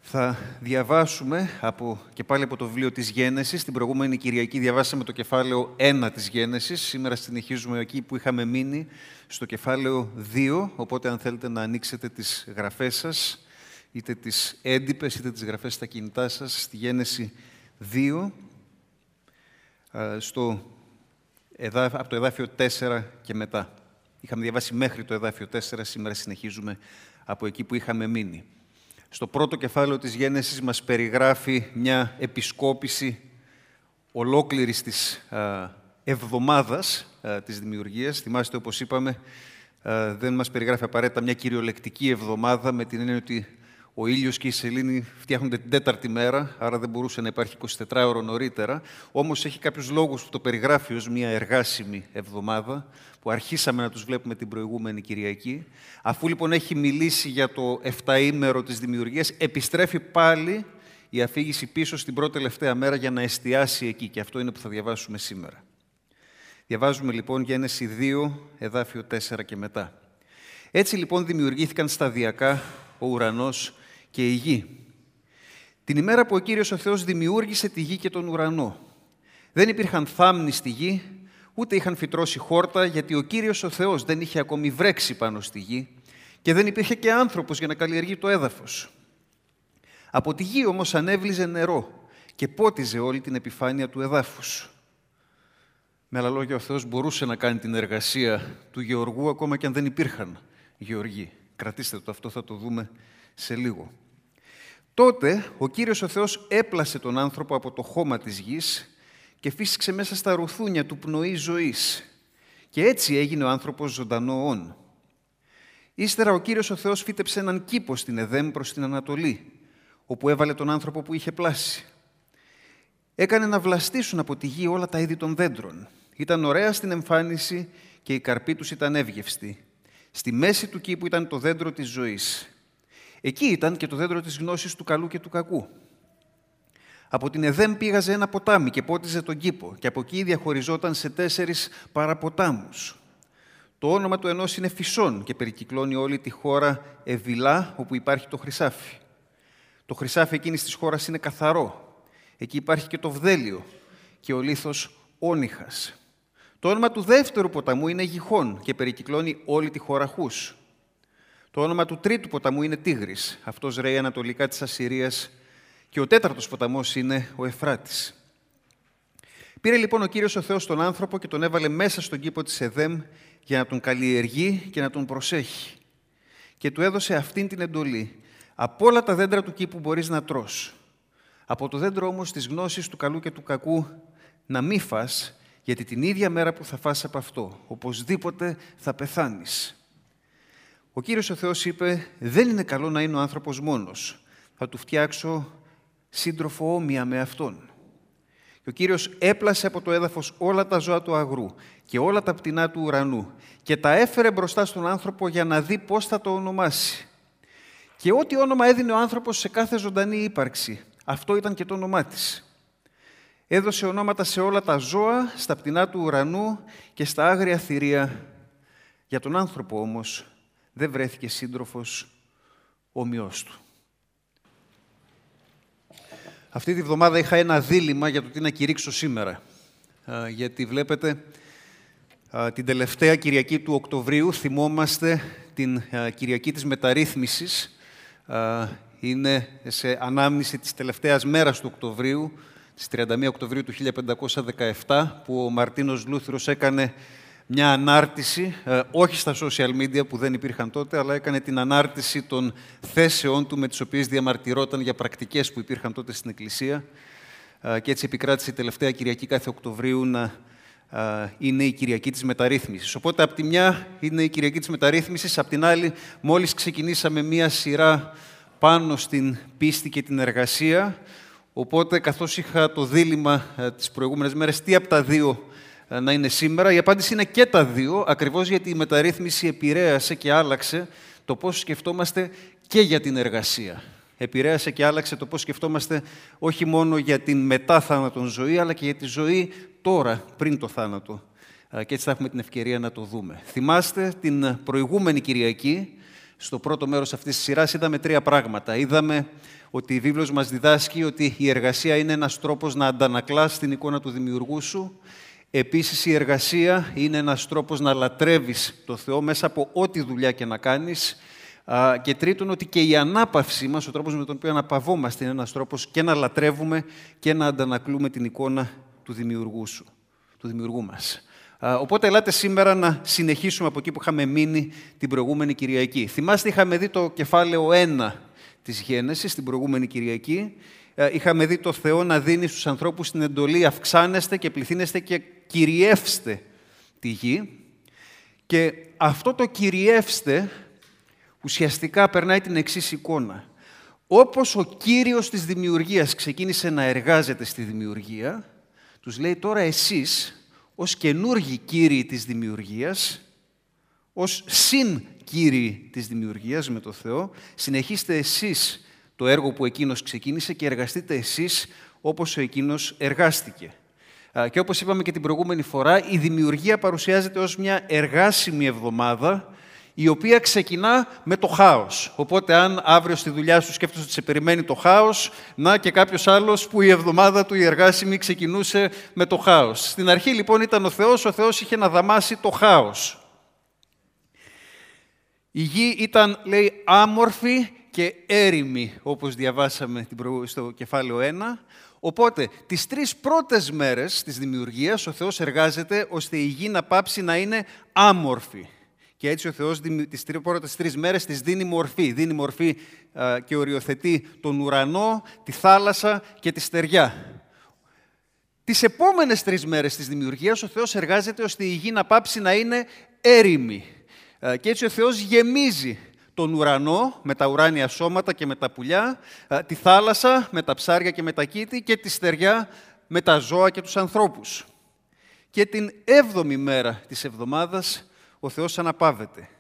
Θα διαβάσουμε και πάλι από το βιβλίο της Γένεσης. Την προηγούμενη Κυριακή διαβάσαμε το κεφάλαιο 1 της Γένεσης. Σήμερα συνεχίζουμε εκεί που είχαμε μείνει, στο κεφάλαιο 2. Οπότε, αν θέλετε να ανοίξετε τις γραφές σας, είτε τις έντυπες, είτε τις γραφές στα κινητά σας, στη Γένεση 2, από το εδάφιο 4 και μετά. Είχαμε διαβάσει μέχρι το εδάφιο 4, σήμερα συνεχίζουμε από εκεί που είχαμε μείνει. Στο πρώτο κεφάλαιο της Γένεσης μας περιγράφει μια επισκόπηση ολόκληρης της εβδομάδας της δημιουργίας. Θυμάστε, όπως είπαμε, δεν μας περιγράφει απαραίτητα μια κυριολεκτική εβδομάδα, με την έννοια ότι ο ήλιος και η σελήνη φτιάχνονται την τέταρτη μέρα, άρα δεν μπορούσε να υπάρχει 24ωρο νωρίτερα. Όμως έχει κάποιους λόγους που το περιγράφει ως μια εργάσιμη εβδομάδα, που αρχίσαμε να τους βλέπουμε την προηγούμενη Κυριακή. Αφού λοιπόν έχει μιλήσει για το 7ήμερο της δημιουργίας, επιστρέφει πάλι η αφήγηση πίσω στην πρώτη τελευταία μέρα για να εστιάσει εκεί. Και αυτό είναι που θα διαβάσουμε σήμερα. Διαβάζουμε λοιπόν Γένεση 2, εδάφιο 4 και μετά. Έτσι λοιπόν δημιουργήθηκαν σταδιακά ο ουρανός και η γη. Την ημέρα που ο Κύριος ο Θεός δημιούργησε τη γη και τον ουρανό, δεν υπήρχαν θάμνοι στη γη, ούτε είχαν φυτρώσει χόρτα, γιατί ο Κύριος ο Θεός δεν είχε ακόμη βρέξει πάνω στη γη και δεν υπήρχε και άνθρωπος για να καλλιεργεί το έδαφος. Από τη γη όμως ανέβλιζε νερό και πότιζε όλη την επιφάνεια του εδάφους. Με άλλα λόγια, ο Θεός μπορούσε να κάνει την εργασία του γεωργού ακόμα και αν δεν υπήρχαν γεωργοί. Κρατήστε το, αυτό θα το δούμε σε λίγο. Τότε ο Κύριος ο Θεός έπλασε τον άνθρωπο από το χώμα της γης και φύσηξε μέσα στα ρουθούνια του πνοή ζωής. Και έτσι έγινε ο άνθρωπος ζωντανό όν. Ύστερα ο Κύριος ο Θεός φύτεψε έναν κήπο στην Εδέμ προς την Ανατολή, όπου έβαλε τον άνθρωπο που είχε πλάσει. Έκανε να βλαστήσουν από τη γη όλα τα είδη των δέντρων. Ήταν ωραία στην εμφάνιση και η καρπή τους ήταν εύγευστη. Στη μέση του κήπου ήταν το δέντρο της ζωής. Εκεί ήταν και το δέντρο της γνώσης του καλού και του κακού. Από την Εδέμ πήγαζε ένα ποτάμι και πότιζε τον κήπο, και από εκεί διαχωριζόταν σε 4 παραποτάμους. Το όνομα του ενός είναι Φυσόν και περικυκλώνει όλη τη χώρα Εβιλά, όπου υπάρχει το χρυσάφι. Το χρυσάφι εκείνης της χώρας είναι καθαρό. Εκεί υπάρχει και το βδέλιο και ο λίθος Όνυχας. Το όνομα του δεύτερου ποταμού είναι Γιχών και περικυκλώνει όλη τη χώρα Χούς. Το όνομα του τρίτου ποταμού είναι Τίγρης. Αυτός ρέει ανατολικά της Ασσυρίας, και ο τέταρτος ποταμός είναι ο Εφράτης. Πήρε λοιπόν ο Κύριος ο Θεός τον άνθρωπο και τον έβαλε μέσα στον κήπο της Εδέμ για να τον καλλιεργεί και να τον προσέχει. Και του έδωσε αυτήν την εντολή: από όλα τα δέντρα του κήπου μπορείς να τρως. Από το δέντρο όμως της γνώσης του καλού και του κακού να μη φας, γιατί την ίδια μέρα που θα φας από αυτό, οπωσδήποτε θα πεθάνεις. Ο Κύριος ο Θεός είπε: δεν είναι καλό να είναι ο άνθρωπος μόνος. Θα του φτιάξω σύντροφο όμοια με αυτόν. Και ο Κύριος έπλασε από το έδαφος όλα τα ζώα του αγρού και όλα τα πτηνά του ουρανού και τα έφερε μπροστά στον άνθρωπο για να δει πώς θα το ονομάσει. Και ό,τι όνομα έδινε ο άνθρωπος σε κάθε ζωντανή ύπαρξη, αυτό ήταν και το όνομά της. Έδωσε ονόματα σε όλα τα ζώα, στα πτηνά του ουρανού και στα άγρια θηρία. Για τον άνθρωπο όμως δεν βρέθηκε σύντροφος ομοιός του. Αυτή τη βδομάδα είχα ένα δίλημμα για το τι να κηρύξω σήμερα. Γιατί βλέπετε, την τελευταία Κυριακή του Οκτωβρίου θυμόμαστε την Κυριακή της Μεταρρύθμισης. Είναι σε ανάμνηση της τελευταίας μέρας του Οκτωβρίου, της 31 Οκτωβρίου του 1517, που ο Μαρτίνος Λούθυρος έκανε μια ανάρτηση, όχι στα social media που δεν υπήρχαν τότε, αλλά έκανε την ανάρτηση των θέσεών του με τις οποίες διαμαρτυρόταν για πρακτικές που υπήρχαν τότε στην Εκκλησία, και έτσι επικράτησε η τελευταία Κυριακή κάθε Οκτωβρίου να είναι η Κυριακή της Μεταρρύθμισης. Οπότε, από τη μια είναι η Κυριακή της Μεταρρύθμισης, από την άλλη μόλις ξεκινήσαμε μία σειρά πάνω στην πίστη και την εργασία. Οπότε, καθώς είχα το δίλημμα τις προηγούμενες μέρες τι από τα δύο να είναι σήμερα, η απάντηση είναι και τα δύο, ακριβώς γιατί η μεταρρύθμιση επηρέασε και άλλαξε το πώς σκεφτόμαστε και για την εργασία. Επηρέασε και άλλαξε το πώς σκεφτόμαστε όχι μόνο για την μετά θάνατον ζωή, αλλά και για τη ζωή τώρα, πριν το θάνατο. Και έτσι θα έχουμε την ευκαιρία να το δούμε. Θυμάστε την προηγούμενη Κυριακή Στο πρώτο μέρος αυτής της σειράς είδαμε 3 πράγματα. Είδαμε ότι η βίβλος μας διδάσκει ότι η εργασία είναι ένας τρόπος να αντανακλάς την εικόνα του δημιουργού σου. Επίσης, η εργασία είναι ένας τρόπος να λατρεύεις το Θεό μέσα από ό,τι δουλειά και να κάνεις. Και τρίτον, ότι και η ανάπαυσή μας, ο τρόπος με τον οποίο αναπαυόμαστε, είναι ένας τρόπος και να λατρεύουμε και να αντανακλούμε την εικόνα του δημιουργού μας. Οπότε, ελάτε σήμερα να συνεχίσουμε από εκεί που είχαμε μείνει την προηγούμενη Κυριακή. Θυμάστε, είχαμε δει το κεφάλαιο 1 της Γένεσης την προηγούμενη Κυριακή. Είχαμε δει το Θεό να δίνει στους ανθρώπους την εντολή «Αυξάνεστε και πληθύνεστε και κυριεύστε τη γη». Και αυτό το «κυριεύστε» ουσιαστικά περνάει την εξής εικόνα. Όπως ο Κύριος της δημιουργίας ξεκίνησε να εργάζεται στη δημιουργία, τους λέει τώρα εσείς, ως καινούργοι κύριοι της δημιουργίας, ως συν-κύριοι της δημιουργίας με το Θεό, συνεχίστε εσείς το έργο που εκείνος ξεκίνησε και εργαστείτε εσείς όπως ο εκείνος εργάστηκε. Και όπως είπαμε και την προηγούμενη φορά, η δημιουργία παρουσιάζεται ως μια εργάσιμη εβδομάδα, η οποία ξεκινά με το χάος. Οπότε, αν αύριο στη δουλειά σου σκέφτεσαι ότι σε περιμένει το χάος, να και κάποιος άλλος που η εβδομάδα του η εργάσιμη ξεκινούσε με το χάος. Στην αρχή, λοιπόν, ήταν ο Θεός είχε να δαμάσει το χάος. Η γη ήταν, λέει, άμορφη και έρημη, όπως διαβάσαμε στο κεφάλαιο 1. Οπότε, τις 3 πρώτες μέρες της δημιουργίας, ο Θεός εργάζεται ώστε η γη να πάψει να είναι άμορφη. Και έτσι ο Θεός τις πρώτες 3 μέρες της δίνει μορφή. Δίνει μορφή και οριοθετεί τον ουρανό, τη θάλασσα και τη στεριά. Τις επόμενες 3 μέρες της δημιουργίας ο Θεός εργάζεται ώστε η γη να πάψει να είναι έρημη. Και έτσι ο Θεός γεμίζει τον ουρανό με τα ουράνια σώματα και με τα πουλιά, τη θάλασσα με τα ψάρια και με τα κήτη και τη στεριά με τα ζώα και τους ανθρώπους. Και την 7η μέρα της εβδομάδας ο Θεός αναπαύεται.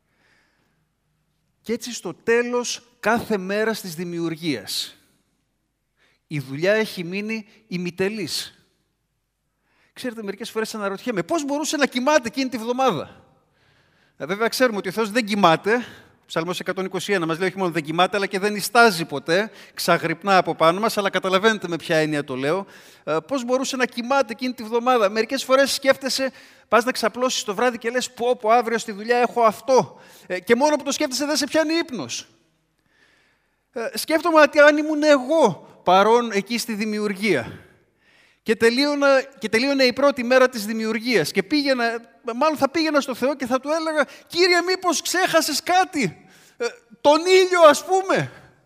Και έτσι στο τέλος κάθε μέρα της δημιουργίας η δουλειά έχει μείνει ημιτελής. Ξέρετε, μερικές φορές αναρωτιέμαι πώς μπορούσε να κοιμάται εκείνη τη βδομάδα. Βέβαια ξέρουμε ότι ο Θεός δεν κοιμάται. Ο Ψαλμός 121 μας λέει όχι μόνο δεν κοιμάται, αλλά και δεν νηστάζει ποτέ, ξαγρυπνά από πάνω μας, αλλά καταλαβαίνετε με ποια έννοια το λέω. Πώς μπορούσε να κοιμάται εκείνη τη βδομάδα. Μερικές φορές σκέφτεσαι, πας να ξαπλώσεις το βράδυ και λες πω αύριο στη δουλειά έχω αυτό. Και μόνο που το σκέφτεσαι δεν σε πιάνει ύπνος. Σκέφτομαι ότι αν ήμουν εγώ παρόν εκεί στη δημιουργία και τελείωνε η πρώτη μέρα της δημιουργίας και μάλλον θα πήγαινα στο Θεό και θα του έλεγα «Κύριε, μήπως ξέχασες κάτι, τον ήλιο ας πούμε».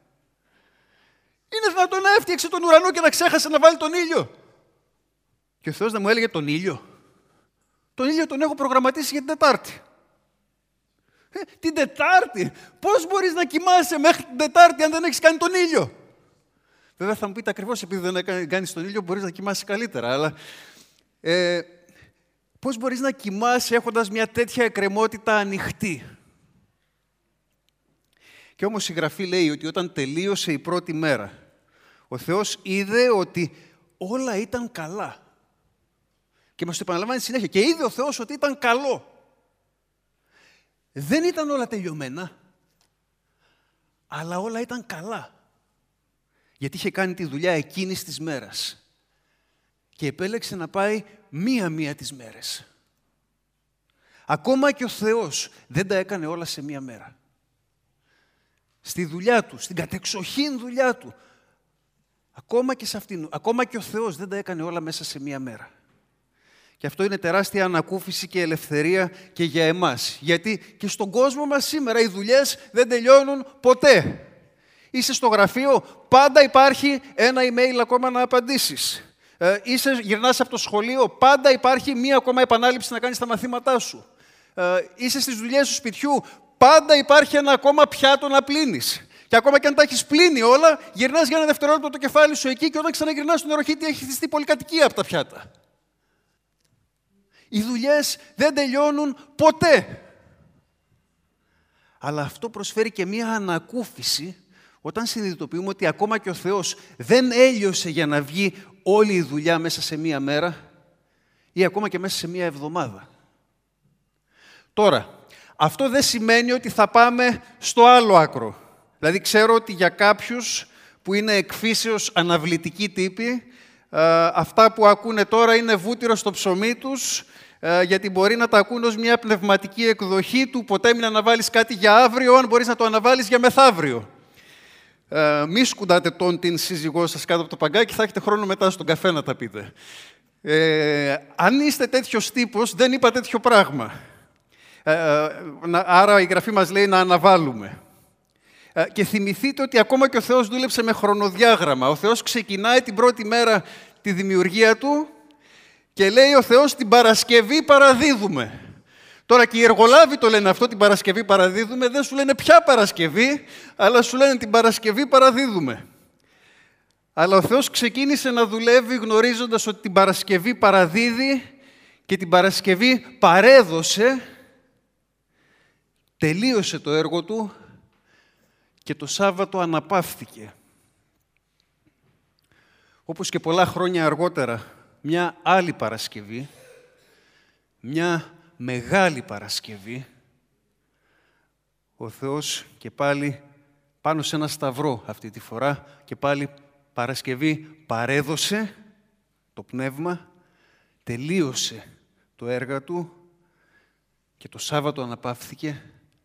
Είναι δυνατόν να έφτιαξε τον ουρανό και να ξέχασε να βάλει τον ήλιο. Και ο Θεός να μου έλεγε τον ήλιο. Τον ήλιο τον έχω προγραμματίσει για την Τετάρτη. Την Τετάρτη! Πώς μπορείς να κοιμάσαι μέχρι την Τετάρτη αν δεν έχεις κάνει τον ήλιο. Βέβαια θα μου πείτε ακριβώς επειδή δεν κάνεις τον ήλιο μπορείς να κοιμάσαι καλύτερα. Αλλά πώς μπορείς να κοιμάσαι έχοντας μια τέτοια εκκρεμότητα ανοιχτή. Και όμως η Γραφή λέει ότι όταν τελείωσε η πρώτη μέρα, ο Θεός είδε ότι όλα ήταν καλά. Και μας το επαναλαμβάνει συνέχεια. Και είδε ο Θεός ότι ήταν καλό. Δεν ήταν όλα τελειωμένα, αλλά όλα ήταν καλά. Γιατί είχε κάνει τη δουλειά εκείνης της μέρας. Και επέλεξε να πάει μία-μία τις μέρες. Ακόμα και ο Θεός δεν τα έκανε όλα σε μία μέρα. Στη δουλειά του, στην κατεξοχήν δουλειά του, ακόμα και ο Θεός δεν τα έκανε όλα μέσα σε μία μέρα. Και αυτό είναι τεράστια ανακούφιση και ελευθερία και για εμάς. Γιατί και στον κόσμο μας σήμερα οι δουλειές δεν τελειώνουν ποτέ. Είσαι στο γραφείο, πάντα υπάρχει ένα email ακόμα να απαντήσεις. Γυρνάς από το σχολείο, πάντα υπάρχει μία ακόμα επανάληψη να κάνεις τα μαθήματά σου. Είσαι στις δουλειές του σπιτιού, πάντα υπάρχει ένα ακόμα πιάτο να πλύνεις. Και ακόμα και αν τα έχεις πλύνει όλα, γυρνάς για ένα δευτερόλεπτο το κεφάλι σου εκεί και όταν ξαναγυρνάς στον νεροχύτη έχει χτιστεί πολυκατοικία από τα πιάτα. Οι δουλειές δεν τελειώνουν ποτέ. Αλλά αυτό προσφέρει και μία ανακούφιση όταν συνειδητοποιούμε ότι ακόμα και ο Θεός δεν έλειωσε για να βγει όλη η δουλειά μέσα σε μία μέρα ή ακόμα και μέσα σε μία εβδομάδα. Τώρα, αυτό δεν σημαίνει ότι θα πάμε στο άλλο άκρο. Δηλαδή, ξέρω ότι για κάποιους που είναι εκφύσεως αναβλητικοί τύποι, αυτά που ακούνε τώρα είναι βούτυρο στο ψωμί τους, γιατί μπορεί να τα ακούν ως μια πνευματική εκδοχή του «Ποτέ μην αναβάλεις κάτι για αύριο, αν μπορείς να το αναβάλεις για μεθαύριο». Μη σκουντάτε την σύζυγό σας κάτω από το παγκάκι, θα έχετε χρόνο μετά στον καφέ να τα πείτε. Αν είστε τέτοιος τύπος, δεν είπα τέτοιο πράγμα. Άρα η Γραφή μας λέει να αναβάλουμε. Και θυμηθείτε ότι ακόμα και ο Θεός δούλεψε με χρονοδιάγραμμα. Ο Θεός ξεκινάει την πρώτη μέρα τη δημιουργία Του και λέει ο Θεός την Παρασκευή παραδίδουμε. Τώρα και οι εργολάβοι το λένε αυτό, την Παρασκευή παραδίδουμε, δεν σου λένε ποια Παρασκευή, αλλά σου λένε την Παρασκευή παραδίδουμε. Αλλά ο Θεός ξεκίνησε να δουλεύει γνωρίζοντας ότι την Παρασκευή παραδίδει και την Παρασκευή παρέδωσε, τελείωσε το έργο Του και το Σάββατο αναπαύθηκε. Όπως και πολλά χρόνια αργότερα, μια άλλη Παρασκευή, μια Μεγάλη Παρασκευή, ο Θεός και πάλι πάνω σε ένα σταυρό αυτή τη φορά και πάλι Παρασκευή παρέδωσε το Πνεύμα, τελείωσε το έργο Του και το Σάββατο αναπαύθηκε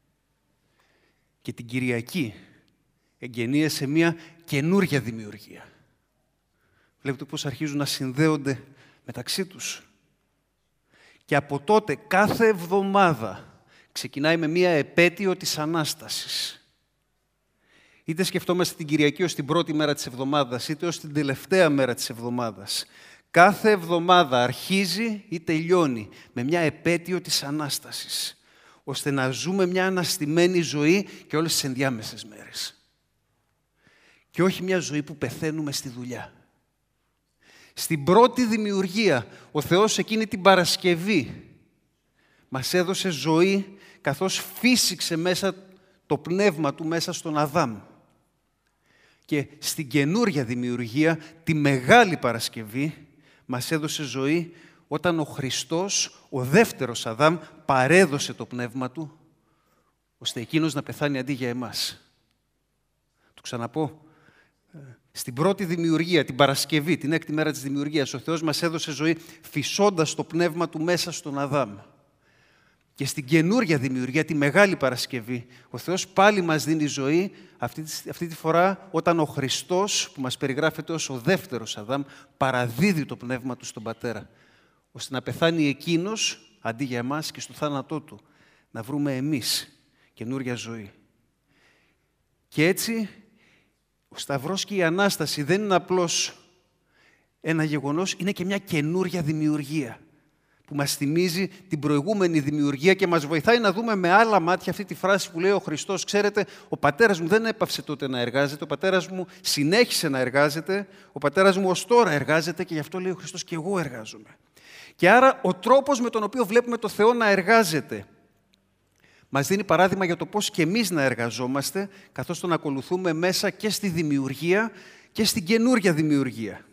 και την Κυριακή εγγενίασε μια καινούρια δημιουργία. Βλέπετε πώς αρχίζουν να συνδέονται μεταξύ τους. Και από τότε κάθε εβδομάδα ξεκινάει με μία επέτειο της Ανάστασης. Είτε σκεφτόμαστε την Κυριακή ως την πρώτη μέρα της εβδομάδας, είτε ως την τελευταία μέρα της εβδομάδας. Κάθε εβδομάδα αρχίζει ή τελειώνει με μια επέτειο της Ανάστασης, ώστε να ζούμε μια αναστημένη ζωή και όλες τις ενδιάμεσες μέρες. Και όχι μια ζωή που πεθαίνουμε στη δουλειά. Στην πρώτη δημιουργία, ο Θεός εκείνη την Παρασκευή μας έδωσε ζωή, καθώς φύσηξε μέσα το πνεύμα Του μέσα στον Αδάμ. Και στην καινούρια δημιουργία, τη Μεγάλη Παρασκευή, μας έδωσε ζωή όταν ο Χριστός, ο δεύτερος Αδάμ, παρέδωσε το πνεύμα Του, ώστε εκείνος να πεθάνει αντί για εμάς. Το ξαναπώ. Στην πρώτη δημιουργία, την Παρασκευή, την έκτη μέρα της δημιουργίας, ο Θεός μας έδωσε ζωή φυσώντας το πνεύμα Του μέσα στον Αδάμ. Και στην καινούρια δημιουργία, τη Μεγάλη Παρασκευή, ο Θεός πάλι μας δίνει ζωή, αυτή τη φορά όταν ο Χριστός, που μας περιγράφεται ως ο δεύτερος Αδάμ, παραδίδει το πνεύμα Του στον Πατέρα, ώστε να πεθάνει εκείνος αντί για εμάς και στο θάνατό Του, να βρούμε εμείς καινούρια ζωή. Και έτσι, ο Σταυρός και η Ανάσταση δεν είναι απλώς ένα γεγονός, είναι και μια καινούρια δημιουργία που μας θυμίζει την προηγούμενη δημιουργία και μας βοηθάει να δούμε με άλλα μάτια αυτή τη φράση που λέει ο Χριστός. Ξέρετε, ο πατέρας μου δεν έπαυσε τότε να εργάζεται, ο πατέρας μου συνέχισε να εργάζεται, ο πατέρας μου ως τώρα εργάζεται και γι' αυτό λέει ο Χριστός και εγώ εργάζομαι. Και άρα ο τρόπος με τον οποίο βλέπουμε το Θεό να εργάζεται μας δίνει παράδειγμα για το πώς και εμείς να εργαζόμαστε, καθώς τον ακολουθούμε μέσα και στη δημιουργία και στην καινούρια δημιουργία.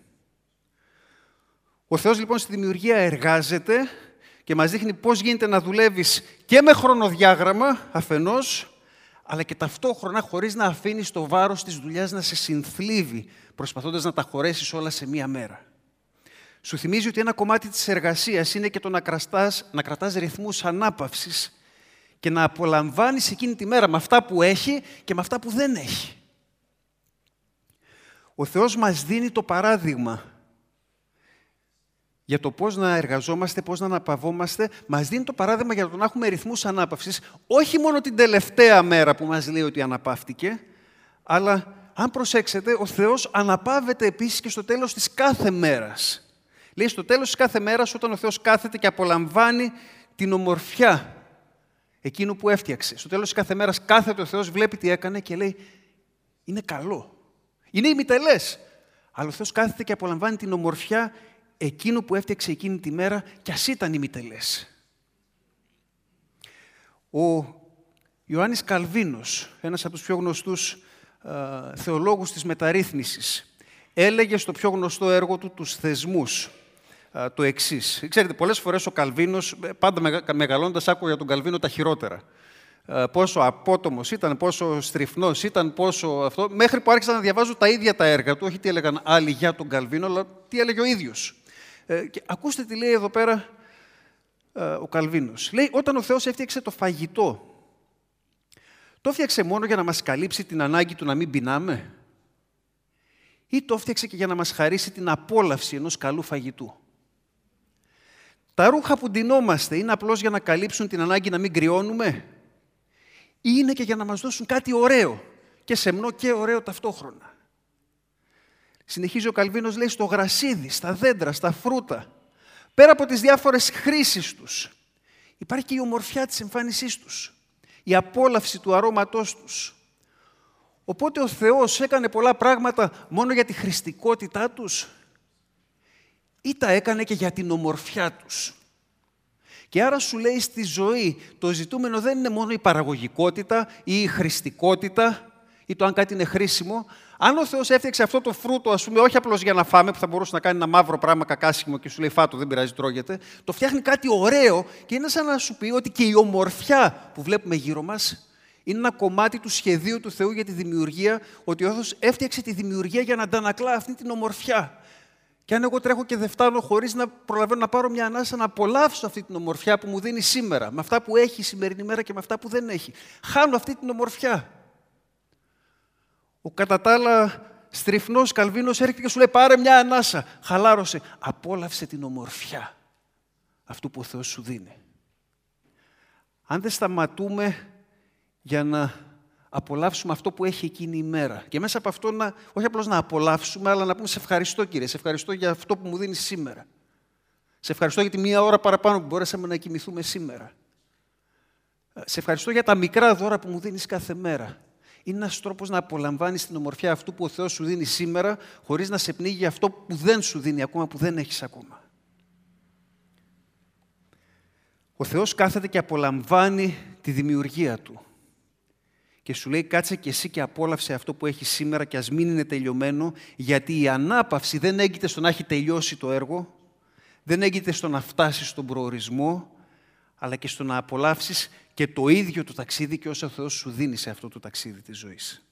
Ο Θεός λοιπόν στη δημιουργία εργάζεται και μας δείχνει πώς γίνεται να δουλεύεις και με χρονοδιάγραμμα αφενός, αλλά και ταυτόχρονα χωρίς να αφήνεις το βάρος της δουλειάς να σε συνθλίβει, προσπαθώντας να τα χωρέσεις όλα σε μία μέρα. Σου θυμίζει ότι ένα κομμάτι της εργασίας είναι και το να κρατάς ρυθμούς ανάπαυσης και να απολαμβάνεις εκείνη τη μέρα με αυτά που έχει και με αυτά που δεν έχει. Ο Θεός μας δίνει το παράδειγμα για το πώς να εργαζόμαστε, πώς να αναπαυόμαστε, μας δίνει το παράδειγμα για το να έχουμε ρυθμούς ανάπαυσης, όχι μόνο την τελευταία μέρα που μας λέει ότι αναπαύτηκε, αλλά αν προσέξετε, ο Θεός αναπαύεται επίσης και στο τέλος της κάθε μέρας. Λέει στο τέλος της κάθε μέρας, όταν ο Θεός κάθεται και απολαμβάνει την ομορφιά εκείνου που έφτιαξε. Στο τέλος της κάθε μέρας κάθεται ο Θεός, βλέπει τι έκανε και λέει είναι καλό. Είναι ημιτελές. Αλλά ο Θεός κάθεται και απολαμβάνει την ομορφιά εκείνου που έφτιαξε εκείνη τη μέρα κι ας ήταν ημιτελές. Ο Ιωάννης Καλβίνος, ένας από τους πιο γνωστούς θεολόγους της μεταρρύθμισης, έλεγε στο πιο γνωστό έργο του «Τους θεσμούς» το εξής. Ξέρετε, πολλές φορές ο Καλβίνος, πάντα μεγαλώντας άκουγα για τον Καλβίνο τα χειρότερα. πόσο απότομος ήταν, πόσο στριφνός ήταν, πόσο αυτό, μέχρι που άρχισα να διαβάζω τα ίδια τα έργα του, όχι τι έλεγαν άλλοι για τον Καλβίνο, αλλά τι έλεγε ο ίδιος. Και ακούστε τι λέει εδώ πέρα ο Καλβίνος. Λέει, όταν ο Θεός έφτιαξε το φαγητό, το έφτιαξε μόνο για να μας καλύψει την ανάγκη του να μην πεινάμε, ή το έφτιαξε και για να μας χαρίσει την απόλαυση ενός καλού φαγητού? Τα ρούχα που ντυνόμαστε είναι απλώς για να καλύψουν την ανάγκη να μην κρυώνουμε, ή είναι και για να μας δώσουν κάτι ωραίο και σεμνό και ωραίο ταυτόχρονα? Συνεχίζει ο Καλβίνος, λέει, στο γρασίδι, στα δέντρα, στα φρούτα, πέρα από τις διάφορες χρήσεις τους, υπάρχει και η ομορφιά της εμφάνισής τους, η απόλαυση του αρώματός τους. Οπότε ο Θεός έκανε πολλά πράγματα μόνο για τη χρηστικότητά τους, ή τα έκανε και για την ομορφιά τους? Και άρα σου λέει, στη ζωή το ζητούμενο δεν είναι μόνο η παραγωγικότητα ή η χρηστικότητα ή το αν κάτι είναι χρήσιμο. Αν ο Θεός έφτιαξε αυτό το φρούτο, ας πούμε, όχι απλώς για να φάμε, που θα μπορούσε να κάνει ένα μαύρο πράγμα κακάσιμο και σου λέει φάτο, δεν πειράζει, τρώγεται, το φτιάχνει κάτι ωραίο και είναι σαν να σου πει ότι και η ομορφιά που βλέπουμε γύρω μας είναι ένα κομμάτι του σχεδίου του Θεού για τη δημιουργία, ότι ο Θεός έφτιαξε τη δημιουργία για να αντανακλά αυτή την ομορφιά. Και αν εγώ τρέχω και δεν φτάνω χωρίς να προλαβαίνω να πάρω μια ανάσα, να απολαύσω αυτή την ομορφιά που μου δίνει σήμερα, με αυτά που έχει η σημερινή μέρα και με αυτά που δεν έχει, χάνω αυτή την ομορφιά. Ο κατά τα άλλα στριφνός Καλβίνος έρχεται και σου λέει, πάρε μια ανάσα, χαλάρωσε, απόλαυσε την ομορφιά αυτού που ο Θεός σου δίνει. Αν δεν σταματούμε για να απολαύσουμε αυτό που έχει εκείνη η μέρα, και μέσα από αυτό όχι απλώς να απολαύσουμε, αλλά να πούμε, σε ευχαριστώ Κύριε, σε ευχαριστώ για αυτό που μου δίνεις σήμερα. Σε ευχαριστώ για τη μία ώρα παραπάνω που μπορέσαμε να κοιμηθούμε σήμερα. Σε ευχαριστώ για τα μικρά δώρα που μου δίνεις κάθε μέρα. Είναι ένας τρόπος να απολαμβάνεις την ομορφιά αυτού που ο Θεός σου δίνει σήμερα, χωρίς να σε πνίγει αυτό που δεν σου δίνει ακόμα, που δεν έχεις ακόμα. Ο Θεός κάθεται και απολαμβάνει τη δημιουργία Του. Και σου λέει, κάτσε και εσύ και απόλαυσε αυτό που έχεις σήμερα και ας μην είναι τελειωμένο, γιατί η ανάπαυση δεν έγκυται στο να έχει τελειώσει το έργο, δεν έγκυται στο να φτάσεις στον προορισμό, αλλά και στο να απολαύσεις και το ίδιο το ταξίδι και όσα ο Θεός σου δίνει σε αυτό το ταξίδι της ζωής.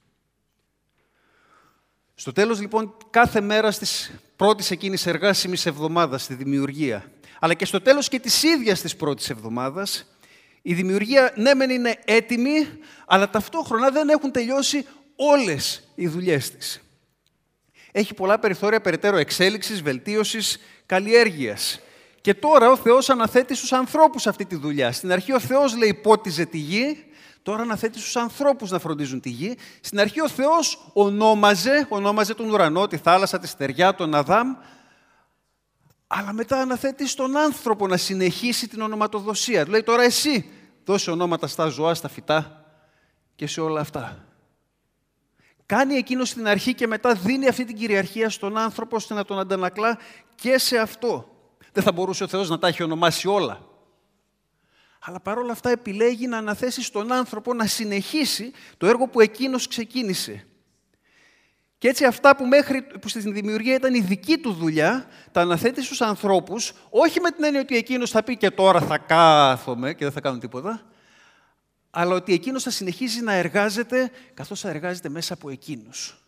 Στο τέλος, λοιπόν, κάθε μέρα της πρώτης εκείνης εργάσιμης εβδομάδας στη δημιουργία, αλλά και στο τέλος και της ίδιας της πρώτης εβδομάδας, η δημιουργία, ναι μεν είναι έτοιμη, αλλά ταυτόχρονα δεν έχουν τελειώσει όλες οι δουλειές της. Έχει πολλά περιθώρια περαιτέρω εξέλιξης, βελτίωσης, καλλιέργειας. Και τώρα ο Θεός αναθέτει στους ανθρώπους αυτή τη δουλειά. Στην αρχή ο Θεός, λέει, πότιζε τη γη, τώρα αναθέτει στους ανθρώπους να φροντίζουν τη γη. Στην αρχή ο Θεός ονόμαζε τον ουρανό, τη θάλασσα, τη στεριά, τον Αδάμ, αλλά μετά αναθέτει στον άνθρωπο να συνεχίσει την ονοματοδοσία. Λέει, τώρα εσύ δώσε ονόματα στα ζώα, στα φυτά και σε όλα αυτά. Κάνει εκείνο στην αρχή και μετά δίνει αυτή την κυριαρχία στον άνθρωπο, ώστε να τον αντανακλά και σε αυτό. Δεν θα μπορούσε ο Θεός να τα έχει ονομάσει όλα. Αλλά παρόλα αυτά επιλέγει να αναθέσει στον άνθρωπο να συνεχίσει το έργο που εκείνος ξεκίνησε. Και έτσι αυτά που στην δημιουργία ήταν η δική του δουλειά, τα αναθέτει στους ανθρώπους, όχι με την έννοια ότι εκείνος θα πει και τώρα θα κάθομαι και δεν θα κάνω τίποτα, αλλά ότι εκείνος θα συνεχίσει να εργάζεται καθώς θα εργάζεται μέσα από εκείνους.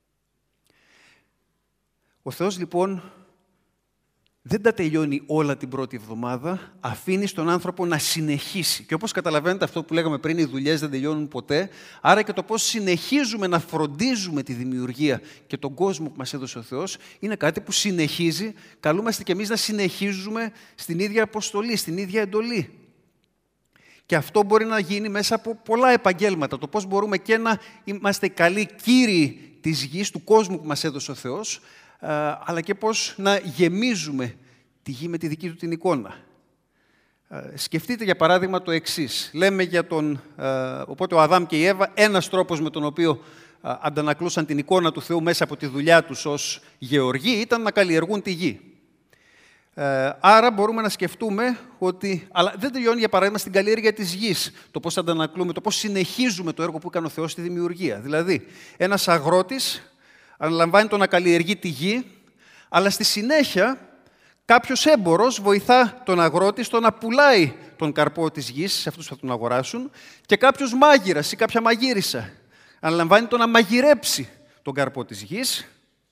Ο Θεός λοιπόν δεν τα τελειώνει όλα την πρώτη εβδομάδα, αφήνει στον άνθρωπο να συνεχίσει. Και όπως καταλαβαίνετε αυτό που λέγαμε πριν, οι δουλειές δεν τελειώνουν ποτέ, άρα και το πώς συνεχίζουμε να φροντίζουμε τη δημιουργία και τον κόσμο που μας έδωσε ο Θεός, είναι κάτι που συνεχίζει, καλούμαστε κι εμείς να συνεχίζουμε στην ίδια αποστολή, στην ίδια εντολή. Και αυτό μπορεί να γίνει μέσα από πολλά επαγγέλματα, το πώς μπορούμε και να είμαστε καλοί κύριοι της γης, του κόσμου που μας έδωσε ο Θεός, αλλά και πώς να γεμίζουμε τη γη με τη δική του την εικόνα. Σκεφτείτε για παράδειγμα το εξής. Λέμε για οπότε ο Αδάμ και η Εύα, ένας τρόπος με τον οποίο αντανακλούσαν την εικόνα του Θεού μέσα από τη δουλειά τους ως γεωργοί ήταν να καλλιεργούν τη γη. Άρα μπορούμε να σκεφτούμε ότι, αλλά δεν τελειώνει για παράδειγμα στην καλλιέργεια της γης, το πώς αντανακλούμε, το πώς συνεχίζουμε το έργο που έκανε ο Θεός στη δημιουργία. Δηλαδή, ένας αγρότης αναλαμβάνει το να καλλιεργεί τη γη, αλλά στη συνέχεια κάποιος έμπορος βοηθά τον αγρότη στο να πουλάει τον καρπό της γης, σε αυτούς που θα τον αγοράσουν, και κάποιος μάγειρας ή κάποια μαγείρισα αναλαμβάνει το να μαγειρέψει τον καρπό της γης.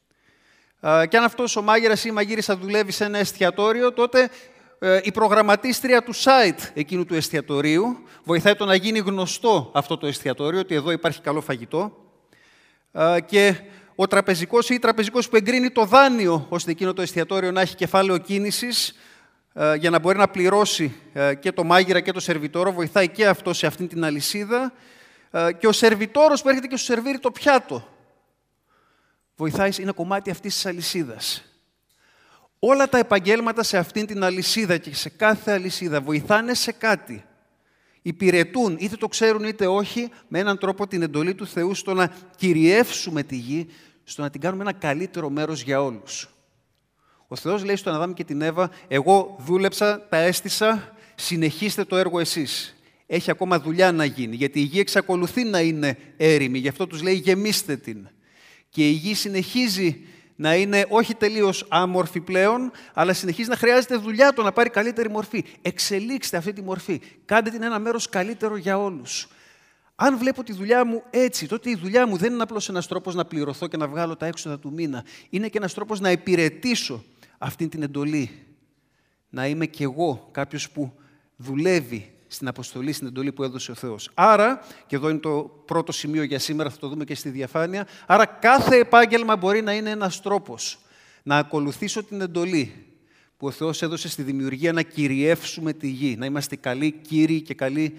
Και αν αυτός ο μάγειρας ή η μαγείρισα δουλεύει σε ένα εστιατόριο, τότε η προγραμματίστρια του site εκείνου του εστιατορίου βοηθάει το να γίνει γνωστό αυτό το εστιατόριο, ότι εδώ υπάρχει καλό φαγητό. Και ο τραπεζικός ή η τραπεζικός που εγκρίνει το δάνειο, ώστε εκείνο το εστιατόριο να έχει κεφάλαιο κίνησης, για να μπορεί να πληρώσει και το μάγειρα και το σερβιτόρο, βοηθάει και αυτό σε αυτήν την αλυσίδα. Και ο σερβιτόρος που έρχεται και σου σερβίρει το πιάτο, βοηθάει, είναι κομμάτι αυτής της αλυσίδας. Όλα τα επαγγέλματα σε αυτήν την αλυσίδα και σε κάθε αλυσίδα βοηθάνε σε κάτι. Υπηρετούν, είτε το ξέρουν είτε όχι, με έναν τρόπο την εντολή του Θεού στο να κυριεύσουμε τη γη, στο να την κάνουμε ένα καλύτερο μέρος για όλους. Ο Θεός λέει στον Αδάμ και την Εύα, εγώ δούλεψα, τα έστησα, συνεχίστε το έργο εσείς. Έχει ακόμα δουλειά να γίνει, γιατί η γη εξακολουθεί να είναι έρημη, γι' αυτό τους λέει γεμίστε την. Και η γη συνεχίζει να είναι όχι τελείως άμορφη πλέον, αλλά συνεχίζει να χρειάζεται δουλειά το να πάρει καλύτερη μορφή. Εξελίξτε αυτή τη μορφή. Κάντε την ένα μέρος καλύτερο για όλους. Αν βλέπω τη δουλειά μου έτσι, τότε η δουλειά μου δεν είναι απλώς ένας τρόπος να πληρωθώ και να βγάλω τα έξοδα του μήνα. Είναι και ένας τρόπος να υπηρετήσω αυτή την εντολή. Να είμαι κι εγώ κάποιος που δουλεύει στην αποστολή, στην εντολή που έδωσε ο Θεός. Άρα, και εδώ είναι το πρώτο σημείο για σήμερα, θα το δούμε και στη διαφάνεια, άρα κάθε επάγγελμα μπορεί να είναι ένας τρόπος να ακολουθήσω την εντολή που ο Θεός έδωσε στη δημιουργία, να κυριεύσουμε τη γη, να είμαστε καλοί κύριοι και καλοί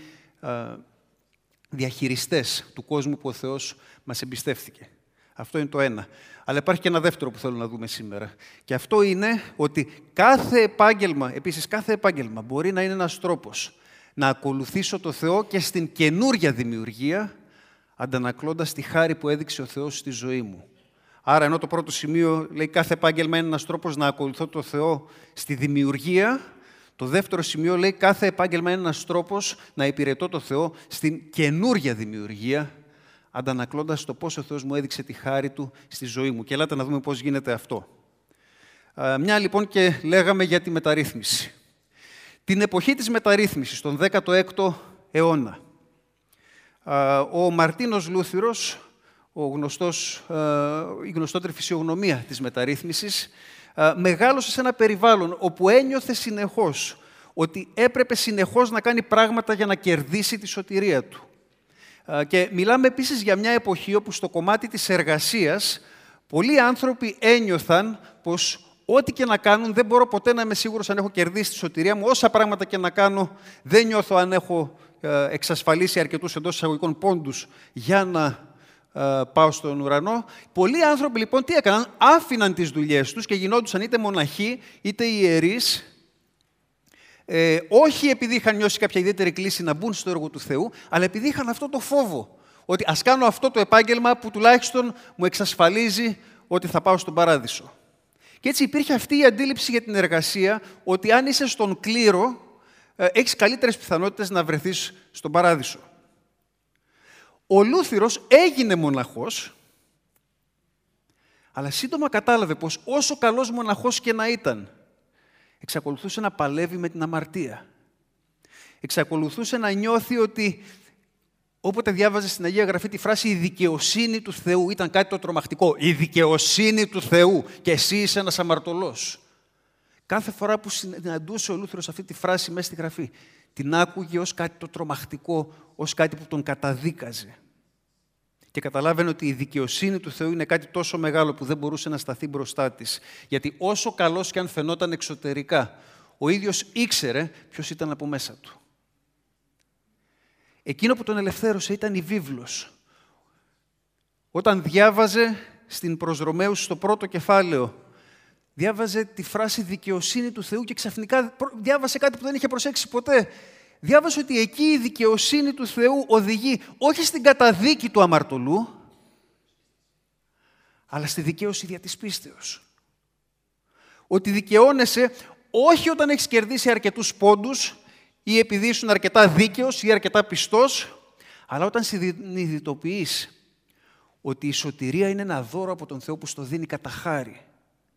διαχειριστές του κόσμου που ο Θεός μας εμπιστεύτηκε. Αυτό είναι το ένα. Αλλά υπάρχει και ένα δεύτερο που θέλω να δούμε σήμερα. Και αυτό είναι ότι κάθε επάγγελμα μπορεί να είναι ένας τρόπος να ακολουθήσω το Θεό και στην καινούρια δημιουργία, αντανακλώντας τη χάρη που έδειξε ο Θεός στη ζωή μου. Άρα, ενώ το πρώτο σημείο λέει κάθε επάγγελμα είναι ένας τρόπος να ακολουθώ το Θεό στη δημιουργία, το δεύτερο σημείο λέει κάθε επάγγελμα είναι ένας τρόπος να υπηρετώ το Θεό στην καινούρια δημιουργία, αντανακλώντας το πώς ο Θεός μου έδειξε τη χάρη Του στη ζωή μου. Και ελάτε να δούμε πώς γίνεται αυτό. Μια λοιπόν και λέγαμε για τη μεταρρύθμιση. Την εποχή της μεταρρύθμισης, τον 16ο αιώνα, ο Μαρτίνος Λούθυρος, η γνωστότερη φυσιογνωμία της μεταρρύθμισης, μεγάλωσε σε ένα περιβάλλον όπου ένιωθε συνεχώς ότι έπρεπε συνεχώς να κάνει πράγματα για να κερδίσει τη σωτηρία του. Και μιλάμε επίσης για μια εποχή όπου στο κομμάτι της εργασίας πολλοί άνθρωποι ένιωθαν πως ό,τι και να κάνουν, δεν μπορώ ποτέ να είμαι σίγουρος αν έχω κερδίσει τη σωτηρία μου. Όσα πράγματα και να κάνω, δεν νιώθω αν έχω εξασφαλίσει αρκετούς εντός εισαγωγικών πόντους για να πάω στον ουρανό. Πολλοί άνθρωποι λοιπόν τι έκαναν, άφηναν τις δουλειές τους και γινόντουσαν είτε μοναχοί είτε ιερείς, όχι επειδή είχαν νιώσει κάποια ιδιαίτερη κλίση να μπουν στο έργο του Θεού, αλλά επειδή είχαν αυτό το φόβο, ότι ας κάνω αυτό το επάγγελμα που τουλάχιστον μου εξασφαλίζει ότι θα πάω στον παράδεισο. Και έτσι υπήρχε αυτή η αντίληψη για την εργασία, ότι αν είσαι στον κλήρο, έχεις καλύτερες πιθανότητες να βρεθείς στον παράδεισο. Ο Λούθυρος έγινε μοναχός, αλλά σύντομα κατάλαβε πως όσο καλός μοναχός και να ήταν, εξακολουθούσε να παλεύει με την αμαρτία. Εξακολουθούσε να νιώθει ότι όποτε διάβαζε στην Αγία Γραφή τη φράση «η δικαιοσύνη του Θεού» ήταν κάτι το τρομακτικό. Η δικαιοσύνη του Θεού και εσύ είσαι ένας αμαρτωλός. Κάθε φορά που συναντούσε ο Λούθυρος αυτή τη φράση μέσα στη Γραφή, την άκουγε ως κάτι το τρομακτικό, ως κάτι που τον καταδίκαζε. Και καταλάβαινε ότι η δικαιοσύνη του Θεού είναι κάτι τόσο μεγάλο που δεν μπορούσε να σταθεί μπροστά της. Γιατί όσο καλός και αν φαινόταν εξωτερικά, ο ίδιος ήξερε ποιος ήταν από μέσα του. Εκείνο που τον ελευθέρωσε ήταν η βίβλος. Όταν διάβαζε στην προς Ρωμαίους στο πρώτο κεφάλαιο, διάβαζε τη φράση «δικαιοσύνη του Θεού» και ξαφνικά διάβασε κάτι που δεν είχε προσέξει ποτέ. Διάβασε ότι εκεί η δικαιοσύνη του Θεού οδηγεί όχι στην καταδίκη του αμαρτωλού, αλλά στη δικαίωση δια της πίστεως. Ότι δικαιώνεσαι όχι όταν έχεις κερδίσει αρκετούς πόντους ή επειδή ήσουν αρκετά δίκαιος ή αρκετά πιστός, αλλά όταν συνειδητοποιείς ότι η σωτηρία είναι ένα δώρο από τον Θεό που στο δίνει κατά χάρη.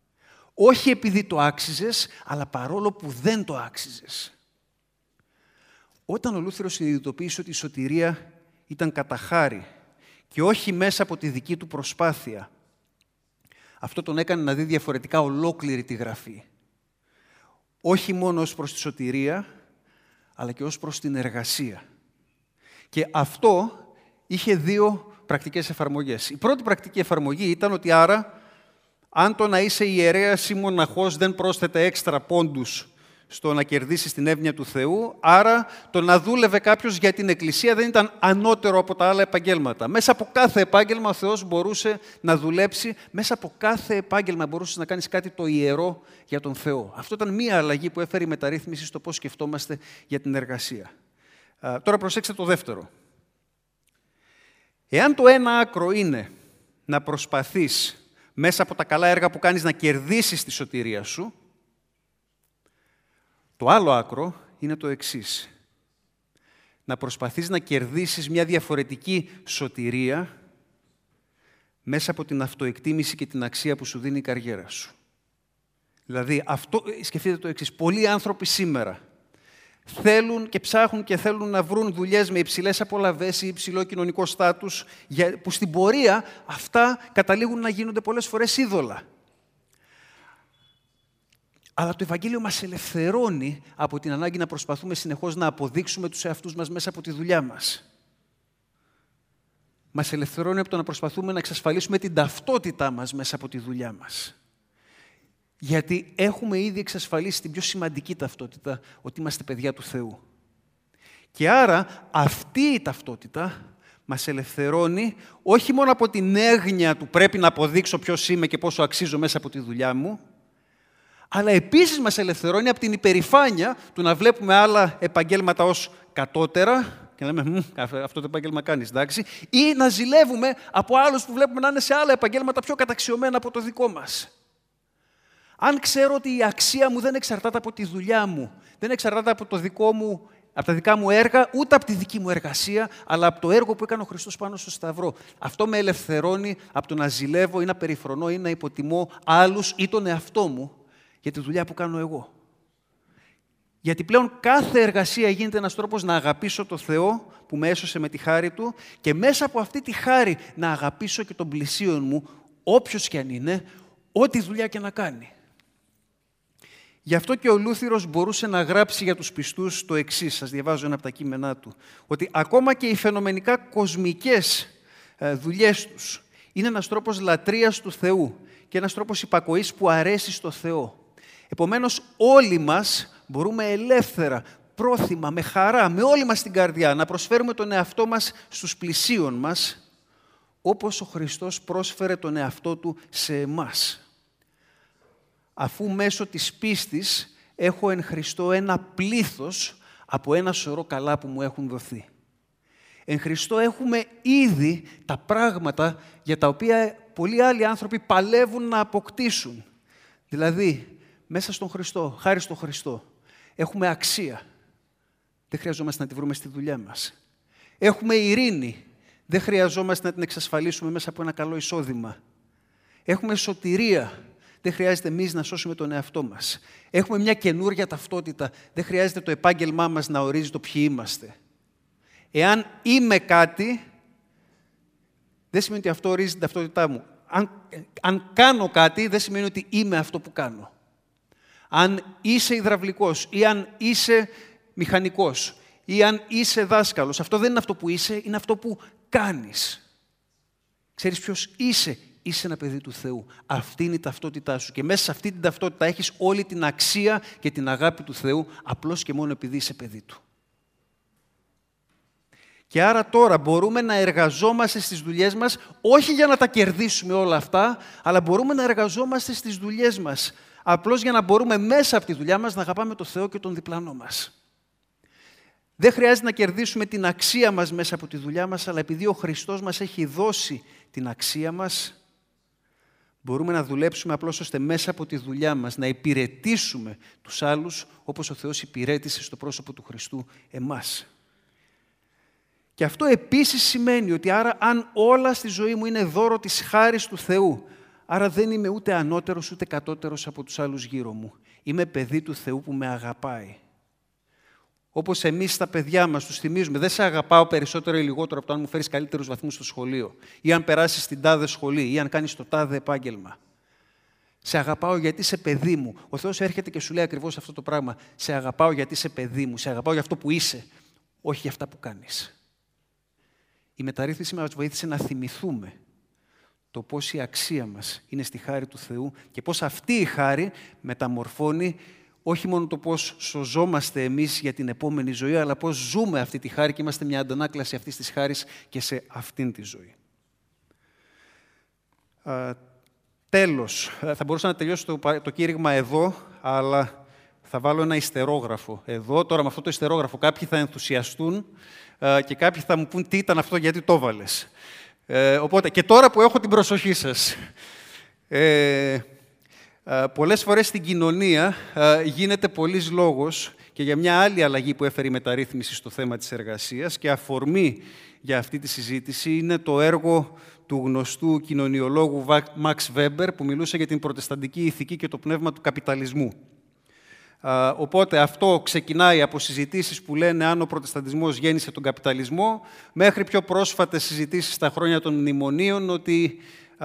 Όχι επειδή το άξιζες, αλλά παρόλο που δεν το άξιζες. Όταν ο Λούθερος συνειδητοποίησε ότι η σωτηρία ήταν κατά χάρη και όχι μέσα από τη δική του προσπάθεια, αυτό τον έκανε να δει διαφορετικά ολόκληρη τη Γραφή. Όχι μόνο ως προς τη σωτηρία, αλλά και ως προς την εργασία. Και αυτό είχε δύο πρακτικές εφαρμογές. Η πρώτη πρακτική εφαρμογή ήταν ότι άρα, αν το να είσαι ιερέας ή μοναχός δεν πρόσθεται έξτρα πόντους στο να κερδίσεις την εύνοια του Θεού, άρα το να δούλευε κάποιος για την Εκκλησία δεν ήταν ανώτερο από τα άλλα επαγγέλματα. Μέσα από κάθε επάγγελμα ο Θεός μπορούσε να δουλέψει, μέσα από κάθε επάγγελμα μπορούσες να κάνεις κάτι το ιερό για τον Θεό. Αυτό ήταν μία αλλαγή που έφερε η μεταρρύθμιση στο πώς σκεφτόμαστε για την εργασία. Τώρα προσέξτε το δεύτερο. Εάν το ένα άκρο είναι να προσπαθείς μέσα από τα καλά έργα που κάνεις να κερδίσεις τη σωτηρία σου, το άλλο άκρο είναι το εξής. Να προσπαθείς να κερδίσεις μια διαφορετική σωτηρία μέσα από την αυτοεκτίμηση και την αξία που σου δίνει η καριέρα σου. Δηλαδή, σκεφτείτε το εξής. Πολλοί άνθρωποι σήμερα θέλουν και ψάχνουν και θέλουν να βρουν δουλειές με υψηλές απολαβές ή υψηλό κοινωνικό στάτους, που στην πορεία αυτά καταλήγουν να γίνονται πολλές φορές είδωλα. Αλλά το Ευαγγέλιο μας ελευθερώνει από την ανάγκη να προσπαθούμε συνεχώς να αποδείξουμε τους εαυτούς μας μέσα από τη δουλειά μας. Μας ελευθερώνει από το να προσπαθούμε να εξασφαλίσουμε την ταυτότητά μας μέσα από τη δουλειά μας. Γιατί έχουμε ήδη εξασφαλίσει την πιο σημαντική ταυτότητα, ότι είμαστε παιδιά του Θεού. Και άρα αυτή η ταυτότητα μας ελευθερώνει όχι μόνο από την έγνοια του πρέπει να αποδείξω ποιος είμαι και πόσο αξίζω μέσα από τη δουλειά μου, αλλά επίσης μας ελευθερώνει από την υπερηφάνεια του να βλέπουμε άλλα επαγγέλματα ως κατώτερα και να λέμε αυτό το επάγγελμα κάνεις, εντάξει, ή να ζηλεύουμε από άλλους που βλέπουμε να είναι σε άλλα επαγγέλματα πιο καταξιωμένα από το δικό μας. Αν ξέρω ότι η αξία μου δεν εξαρτάται από τη δουλειά μου, δεν εξαρτάται από τα δικά μου έργα, ούτε από τη δική μου εργασία, αλλά από το έργο που έκανε ο Χριστός πάνω στο Σταυρό. Αυτό με ελευθερώνει από το να ζηλεύω ή να περιφρονώ ή να υποτιμώ άλλους ή τον εαυτό μου για τη δουλειά που κάνω εγώ. Γιατί πλέον κάθε εργασία γίνεται ένας τρόπος να αγαπήσω το Θεό που με έσωσε με τη χάρη Του και μέσα από αυτή τη χάρη να αγαπήσω και τον πλησίον μου, όποιος και αν είναι, ό,τι δουλειά και να κάνει. Γι' αυτό και ο Λούθυρος μπορούσε να γράψει για τους πιστούς το εξής, σας διαβάζω ένα από τα κείμενά του, ότι ακόμα και οι φαινομενικά κοσμικές δουλειές τους είναι ένας τρόπος λατρείας του Θεού και ένας τρόπος υπακοής που αρέσει στο Θεό. Επομένως, όλοι μας μπορούμε ελεύθερα, πρόθυμα, με χαρά, με όλη μας την καρδιά, να προσφέρουμε τον εαυτό μας στους πλησίον μας, όπως ο Χριστός πρόσφερε τον εαυτό Του σε εμάς. Αφού μέσω της πίστης έχω εν Χριστώ ένα πλήθος από ένα σωρό καλά που μου έχουν δοθεί. Εν Χριστώ έχουμε ήδη τα πράγματα για τα οποία πολλοί άλλοι άνθρωποι παλεύουν να αποκτήσουν. Δηλαδή, μέσα στον Χριστό, χάρη στον Χριστό, έχουμε αξία. Δεν χρειαζόμαστε να τη βρούμε στη δουλειά μας. Έχουμε ειρήνη. Δεν χρειαζόμαστε να την εξασφαλίσουμε μέσα από ένα καλό εισόδημα. Έχουμε σωτηρία. Δεν χρειάζεται εμείς να σώσουμε τον εαυτό μας. Έχουμε μια καινούρια ταυτότητα. Δεν χρειάζεται το επάγγελμά μας να ορίζει το ποιοι είμαστε. Εάν είμαι κάτι, δεν σημαίνει ότι αυτό ορίζει την ταυτότητά μου. Αν κάνω κάτι, δεν σημαίνει ότι είμαι αυτό που κάνω. Αν είσαι υδραυλικός ή αν είσαι μηχανικός ή αν είσαι δάσκαλος, αυτό δεν είναι αυτό που είσαι, είναι αυτό που κάνεις. Ξέρεις ποιος είσαι. Είσαι ένα παιδί του Θεού. Αυτή είναι η ταυτότητά σου. Και μέσα σε αυτή την ταυτότητα έχεις όλη την αξία και την αγάπη του Θεού, απλώς και μόνο επειδή είσαι παιδί Του. Και άρα τώρα μπορούμε να εργαζόμαστε στις δουλειές μας, όχι για να τα κερδίσουμε όλα αυτά, αλλά μπορούμε να εργαζόμαστε στις δουλειές μας, απλώς για να μπορούμε μέσα από τη δουλειά μας να αγαπάμε τον Θεό και τον διπλανό μας. Δεν χρειάζεται να κερδίσουμε την αξία μας μέσα από τη δουλειά μας, αλλά επειδή ο Χριστός μας έχει δώσει την αξία μας, μπορούμε να δουλέψουμε απλώς ώστε μέσα από τη δουλειά μας να υπηρετήσουμε τους άλλους όπως ο Θεός υπηρέτησε στο πρόσωπο του Χριστού εμάς. Και αυτό επίσης σημαίνει ότι άρα αν όλα στη ζωή μου είναι δώρο της χάρης του Θεού, άρα δεν είμαι ούτε ανώτερος ούτε κατώτερος από τους άλλους γύρω μου. Είμαι παιδί του Θεού που με αγαπάει. Όπως εμείς τα παιδιά μας τους θυμίζουμε, δεν σε αγαπάω περισσότερο ή λιγότερο από το αν μου φέρεις καλύτερους βαθμούς στο σχολείο, ή αν περάσεις στην τάδε σχολή, ή αν κάνεις το τάδε επάγγελμα. Σε αγαπάω γιατί είσαι παιδί μου. Ο Θεός έρχεται και σου λέει ακριβώς αυτό το πράγμα. Σε αγαπάω γιατί είσαι παιδί μου. Σε αγαπάω για αυτό που είσαι, όχι για αυτά που κάνεις. Η μεταρρύθμιση μας βοήθησε να θυμηθούμε το πώς η αξία μας είναι στη χάρη του Θεού και πώς αυτή η χάρη μεταμορφώνει όχι μόνο το πώς σωζόμαστε εμείς για την επόμενη ζωή, αλλά πώς ζούμε αυτή τη χάρη και είμαστε μια αντανάκλαση αυτής της χάρης και σε αυτήν τη ζωή. Τέλος, θα μπορούσα να τελειώσω το κήρυγμα εδώ, αλλά θα βάλω ένα ιστερόγραφο εδώ. Τώρα με αυτό το ιστερόγραφο κάποιοι θα ενθουσιαστούν και κάποιοι θα μου πούν τι ήταν αυτό, γιατί το έβαλες. Οπότε, και τώρα που έχω την προσοχή σας, πολλές φορές στην κοινωνία γίνεται πολλής λόγος και για μια άλλη αλλαγή που έφερε η μεταρρύθμιση στο θέμα της εργασίας και αφορμή για αυτή τη συζήτηση είναι το έργο του γνωστού κοινωνιολόγου Μαξ Βέμπερ που μιλούσε για την προτεσταντική ηθική και το πνεύμα του καπιταλισμού. Οπότε αυτό ξεκινάει από συζητήσεις που λένε αν ο προτεσταντισμός γέννησε τον καπιταλισμό, μέχρι πιο πρόσφατες συζητήσεις στα χρόνια των μνημονίων ότι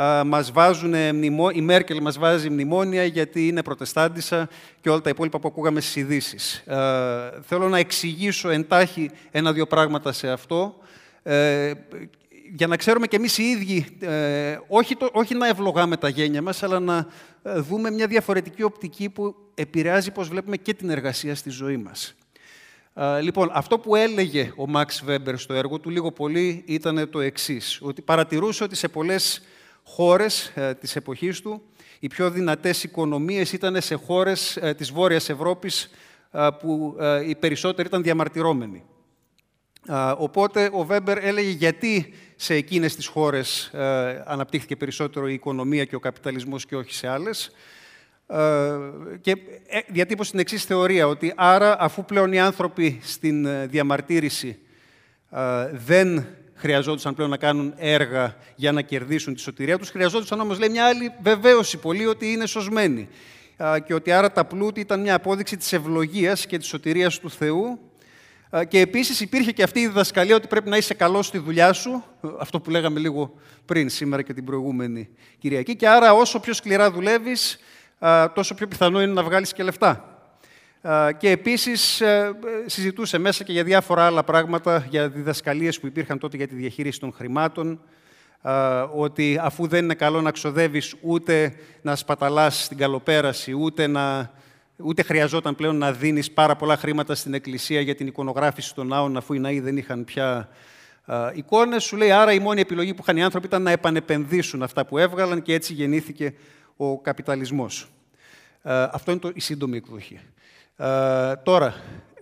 η Μέρκελ μας βάζει μνημόνια γιατί είναι προτεστάντισσα και όλα τα υπόλοιπα που ακούγαμε στις ειδήσεις. Θέλω να εξηγήσω εντάχει ένα-δύο πράγματα σε αυτό, για να ξέρουμε και εμείς οι ίδιοι, όχι να ευλογάμε τα γένια μας, αλλά να δούμε μια διαφορετική οπτική που επηρεάζει πώς βλέπουμε και την εργασία στη ζωή μας. Λοιπόν, αυτό που έλεγε ο Μαξ Βέμπερ στο έργο του, λίγο πολύ, ήταν το εξής, ότι παρατηρούσε ότι σε πολλές χώρες της εποχής του, οι πιο δυνατές οικονομίες ήταν σε χώρες της Βόρειας Ευρώπης που οι περισσότεροι ήταν διαμαρτυρώμενοι. Οπότε ο Βέμπερ έλεγε γιατί σε εκείνες τις χώρες αναπτύχθηκε περισσότερο η οικονομία και ο καπιταλισμός και όχι σε άλλες. Και διατύπωσε την εξής θεωρία, ότι άρα αφού πλέον οι άνθρωποι στην διαμαρτύρηση δεν χρειαζόντουσαν πλέον να κάνουν έργα για να κερδίσουν τη σωτηρία τους, χρειαζόντουσαν όμως, λέει, μια άλλη βεβαίωση πολύ ότι είναι σωσμένοι. Και ότι άρα τα πλούτη ήταν μια απόδειξη της ευλογίας και της σωτηρίας του Θεού. Και επίσης υπήρχε και αυτή η διδασκαλία ότι πρέπει να είσαι καλός στη δουλειά σου, αυτό που λέγαμε λίγο πριν σήμερα και την προηγούμενη Κυριακή, και άρα όσο πιο σκληρά δουλεύεις, τόσο πιο πιθανό είναι να βγάλεις και λεφτά. Και επίσης συζητούσε μέσα και για διάφορα άλλα πράγματα, για διδασκαλίες που υπήρχαν τότε για τη διαχείριση των χρημάτων, ότι αφού δεν είναι καλό να ξοδεύεις ούτε να σπαταλάς στην καλοπέραση, ούτε χρειαζόταν πλέον να δίνεις πάρα πολλά χρήματα στην εκκλησία για την εικονογράφηση των ναών, αφού οι ναοί δεν είχαν πια εικόνες. Σου λέει, άρα η μόνη επιλογή που είχαν οι άνθρωποι ήταν να επανεπενδύσουν αυτά που έβγαλαν και έτσι γεννήθηκε ο καπιταλισμός. Αυτό είναι η σύντομη εκδοχή. Τώρα,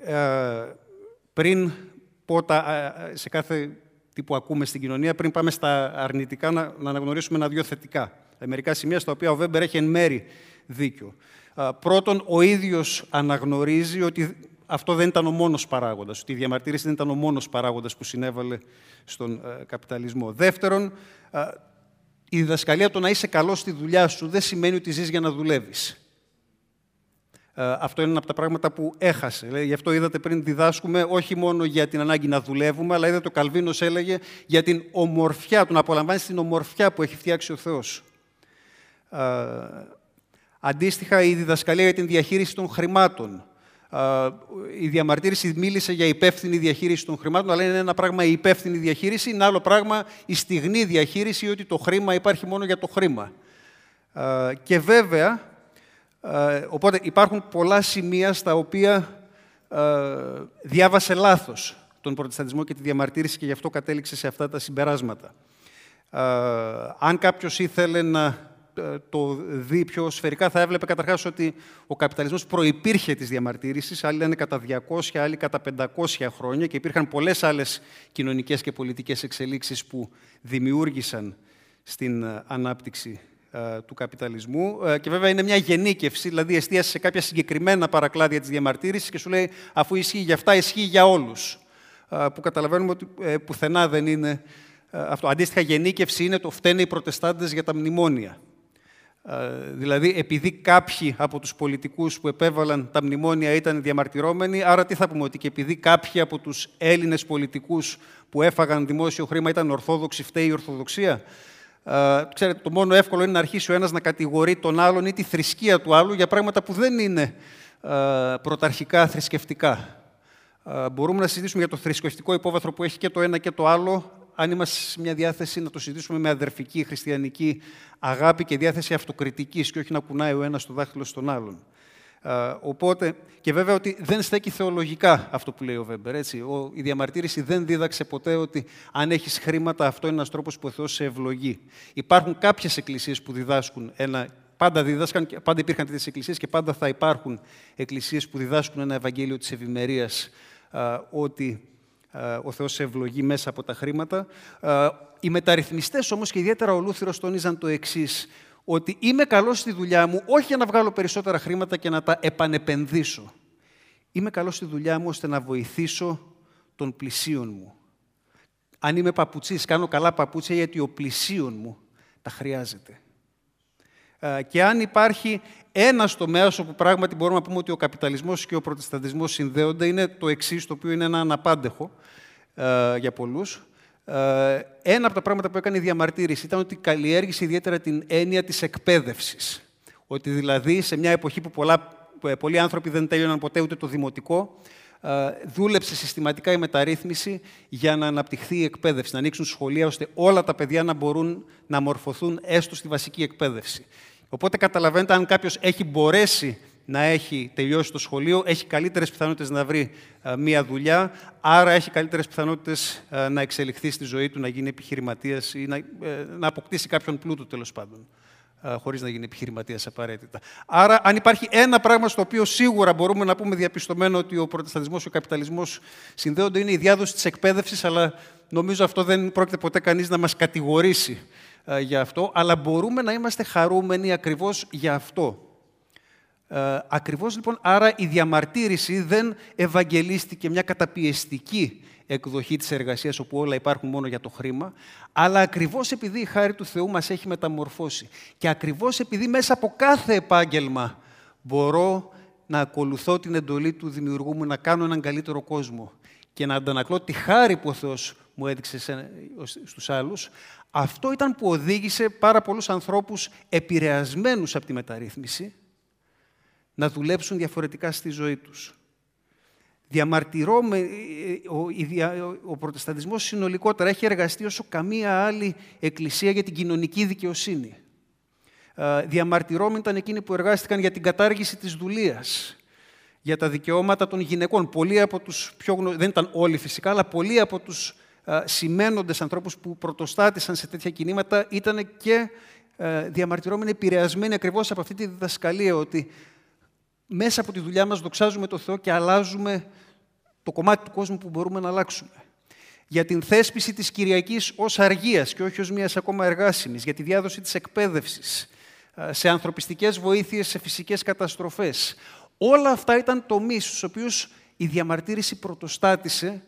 πριν πω σε κάθε τι που ακούμε στην κοινωνία, πριν πάμε στα αρνητικά, να αναγνωρίσουμε ένα-δυο θετικά. Μερικά σημεία στα οποία ο Βέμπερ έχει εν μέρη δίκιο. Πρώτον, ο ίδιος αναγνωρίζει ότι αυτό δεν ήταν ο μόνος παράγοντας, ότι η διαμαρτύρηση δεν ήταν ο μόνος παράγοντας που συνέβαλε στον καπιταλισμό. Δεύτερον, η διδασκαλία το να είσαι καλός στη δουλειά σου δεν σημαίνει ότι ζεις για να δουλεύεις. Αυτό είναι ένα από τα πράγματα που έχασε. Γι' αυτό είδατε πριν διδάσκουμε όχι μόνο για την ανάγκη να δουλεύουμε, αλλά είδατε ο Καλβίνος έλεγε για την ομορφιά, του να απολαμβάνεις την ομορφιά που έχει φτιάξει ο Θεός. Αντίστοιχα, η διδασκαλία για την διαχείριση των χρημάτων. Η διαμαρτύρηση μίλησε για υπεύθυνη διαχείριση των χρημάτων, αλλά είναι ένα πράγμα η υπεύθυνη διαχείριση, είναι άλλο πράγμα η στιγνή διαχείριση, ότι το χρήμα υπάρχει μόνο για το χρήμα. Και βέβαια, οπότε υπάρχουν πολλά σημεία στα οποία διάβασε λάθος τον προτεσταντισμό και τη διαμαρτύρηση και γι' αυτό κατέληξε σε αυτά τα συμπεράσματα. Αν κάποιος ήθελε να το δει πιο σφαιρικά, θα έβλεπε καταρχάς ότι ο καπιταλισμός προϋπήρχε της διαμαρτύρησης, άλλοι λένε κατά 200, άλλοι κατά 500 χρόνια και υπήρχαν πολλές άλλες κοινωνικές και πολιτικές εξελίξεις που δημιούργησαν στην ανάπτυξη του καπιταλισμού. Και βέβαια είναι μια γενίκευση, δηλαδή εστίασε σε κάποια συγκεκριμένα παρακλάδια της διαμαρτύρησης και σου λέει αφού ισχύει για αυτά, ισχύει για όλους. Που καταλαβαίνουμε ότι πουθενά δεν είναι αυτό. Αντίστοιχα, γενίκευση είναι το φταίνε οι προτεστάντες για τα μνημόνια. Δηλαδή, επειδή κάποιοι από τους πολιτικούς που επέβαλαν τα μνημόνια ήταν διαμαρτυρόμενοι, άρα τι θα πούμε, ότι και επειδή κάποιοι από τους Έλληνες πολιτικούς που έφαγαν δημόσιο χρήμα ήταν ορθόδοξοι, φταίει η Ορθοδοξία? Ξέρετε, το μόνο εύκολο είναι να αρχίσει ο ένας να κατηγορεί τον άλλον ή τη θρησκεία του άλλου για πράγματα που δεν είναι πρωταρχικά θρησκευτικά. Μπορούμε να συζητήσουμε για το θρησκευτικό υπόβαθρο που έχει και το ένα και το άλλο, αν είμαστε σε μια διάθεση να το συζητήσουμε με αδερφική, χριστιανική αγάπη και διάθεση αυτοκριτικής και όχι να κουνάει ο ένας το δάχτυλο στον άλλον. Οπότε, και βέβαια ότι δεν στέκει θεολογικά αυτό που λέει ο Βέμπερ. Έτσι. Η διαμαρτύρηση δεν δίδαξε ποτέ ότι αν έχεις χρήματα αυτό είναι ένας τρόπος που ο Θεός σε ευλογεί. Υπάρχουν κάποιες εκκλησίες που διδάσκουν πάντα υπήρχαν τέτοιες εκκλησίες και πάντα θα υπάρχουν εκκλησίες που διδάσκουν ένα Ευαγγέλιο της ευημερίας, ότι ο Θεός σε ευλογεί μέσα από τα χρήματα. Οι μεταρρυθμιστές όμως, και ιδιαίτερα ο Λούθυρος, τόνιζαν το εξής, ότι είμαι καλός στη δουλειά μου όχι για να βγάλω περισσότερα χρήματα και να τα επανεπενδύσω. Είμαι καλός στη δουλειά μου ώστε να βοηθήσω τον πλησίον μου. Αν είμαι παπουτσής, κάνω καλά παπούτσια γιατί ο πλησίον μου τα χρειάζεται. Και αν υπάρχει ένας τομέας όπου πράγματι μπορούμε να πούμε ότι ο καπιταλισμός και ο προτεσταντισμός συνδέονται, είναι το εξής, το οποίο είναι ένα αναπάντεχο για πολλούς. Ένα από τα πράγματα που έκανε η διαμαρτύρηση ήταν ότι καλλιέργησε ιδιαίτερα την έννοια της εκπαίδευσης. Ότι δηλαδή σε μια εποχή που πολλοί άνθρωποι δεν τέλειωναν ποτέ ούτε το δημοτικό, δούλεψε συστηματικά η μεταρρύθμιση για να αναπτυχθεί η εκπαίδευση, να ανοίξουν σχολεία ώστε όλα τα παιδιά να μπορούν να μορφωθούν έστω στη βασική εκπαίδευση. Οπότε καταλαβαίνετε, αν κάποιος έχει μπορέσει να έχει τελειώσει το σχολείο, έχει καλύτερες πιθανότητες να βρει μία δουλειά, άρα έχει καλύτερες πιθανότητες να εξελιχθεί στη ζωή του, να γίνει επιχειρηματίας ή να αποκτήσει κάποιον πλούτο, τέλος πάντων, χωρίς να γίνει επιχειρηματίας απαραίτητα. Άρα, αν υπάρχει ένα πράγμα στο οποίο σίγουρα μπορούμε να πούμε διαπιστωμένο ότι ο προτεσταντισμός και ο καπιταλισμός συνδέονται, είναι η διάδοση της εκπαίδευσης, αλλά νομίζω αυτό δεν πρόκειται ποτέ κανείς να μας κατηγορήσει για αυτό, αλλά μπορούμε να είμαστε χαρούμενοι ακριβώς για αυτό. Ακριβώς λοιπόν, άρα η διαμαρτύρηση δεν ευαγγελίστηκε μια καταπιεστική εκδοχή της εργασίας όπου όλα υπάρχουν μόνο για το χρήμα, αλλά ακριβώς επειδή η χάρη του Θεού μας έχει μεταμορφώσει και ακριβώς επειδή μέσα από κάθε επάγγελμα μπορώ να ακολουθώ την εντολή του δημιουργού μου, να κάνω έναν καλύτερο κόσμο και να αντανακλώ τη χάρη που ο Θεός μου έδειξε στους άλλους, αυτό ήταν που οδήγησε πάρα πολλούς ανθρώπους επηρεασμένους από τη μεταρρύθμιση να δουλέψουν διαφορετικά στη ζωή τους. Ο προτεσταντισμός συνολικότερα έχει εργαστεί όσο καμία άλλη εκκλησία για την κοινωνική δικαιοσύνη. Διαμαρτυρόμενοι ήταν εκείνοι που εργάστηκαν για την κατάργηση της δουλείας, για τα δικαιώματα των γυναικών. Πολλοί από τους δεν ήταν όλοι φυσικά, αλλά πολλοί από τους σημαίνοντες ανθρώπους που πρωτοστάτησαν σε τέτοια κινήματα ήταν και διαμαρτυρόμενοι, επηρεασμένοι ακριβώς από αυτή τη διδασκαλία, ότι μέσα από τη δουλειά μας δοξάζουμε το Θεό και αλλάζουμε το κομμάτι του κόσμου που μπορούμε να αλλάξουμε. Για την θέσπιση της Κυριακής ως αργίας και όχι ως μιας ακόμα εργάσιμης, για τη διάδοση της εκπαίδευσης, σε ανθρωπιστικές βοήθειες, σε φυσικές καταστροφές. Όλα αυτά ήταν τομείς στους οποίους η διαμαρτύρηση πρωτοστάτησε,